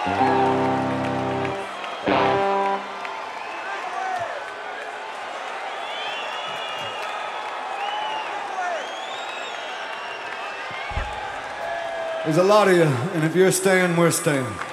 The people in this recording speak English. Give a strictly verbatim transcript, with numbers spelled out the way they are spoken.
There's a lot of you, and if you're staying, we're staying.